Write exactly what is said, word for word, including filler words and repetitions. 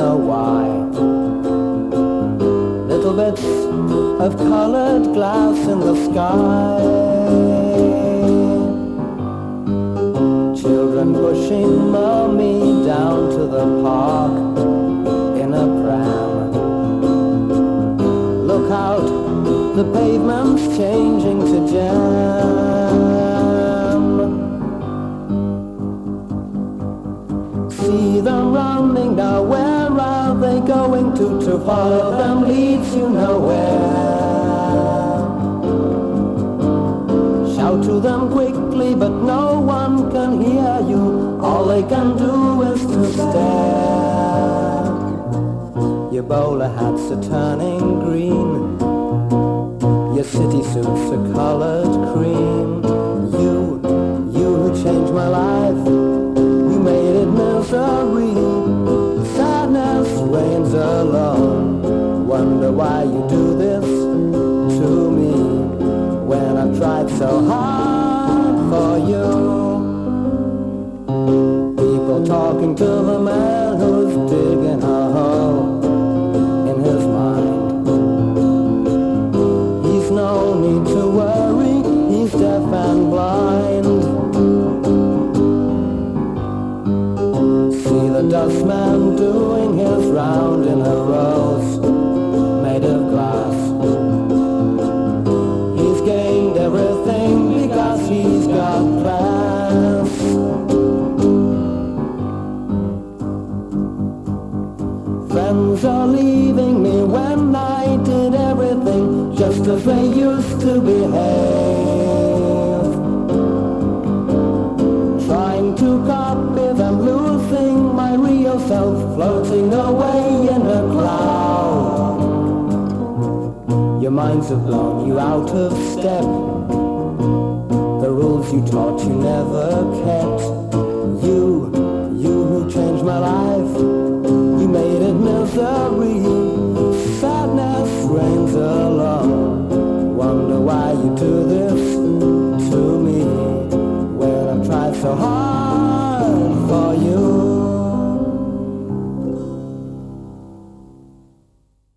know why. Little bits of colored glass in the sky. Children pushing mommy down to the park in a pram. Look out, the pavement's changing to jam. See them running now, where are they going to? To follow them leads you nowhere. Shout to them quickly, but no one can hear you. All they can do is to stare. Your bowler hats are turning green. Your city suits are colored cream. You, you who changed my life, you made it misery. Sadness reigns alone. Wonder why you do this to me when I've tried so hard for you. People talking to the man who's digging a hole in his mind. He's no need to worry, he's deaf and blind. See the dustman doing his round in a rose made of glass. He's gained everything because he's got class. Friends are leaving me when I did everything just as they used to behave. Trying to copy them, losing my real self, floating away in a cloud. Your minds have blown you out of step. The rules you taught you never kept.